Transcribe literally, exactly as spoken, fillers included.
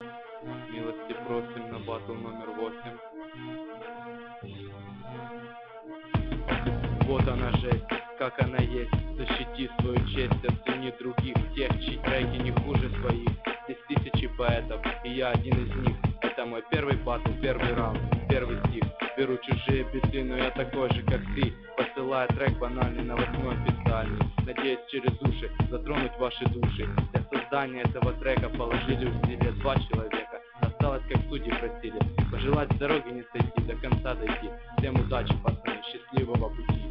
Милости просим на батл номер восемь. Вот она жесть, как она есть. Защити свою честь, оцени других, тех, чьи треки не хуже своих. Здесь тысячи поэтов, и я один из них. Это мой первый батл, первый раунд, первый стих. Беру чужие биты, но я такой же, как ты. Посылаю трек банальный на восьмой официальный. Надеюсь, через уши затронуть ваши души. Для создания этого трека положили усилия два человека. Осталось, как судьи просили, пожелать с дороги не сойти, до конца дойти. Всем удачи, пацаны, счастливого пути.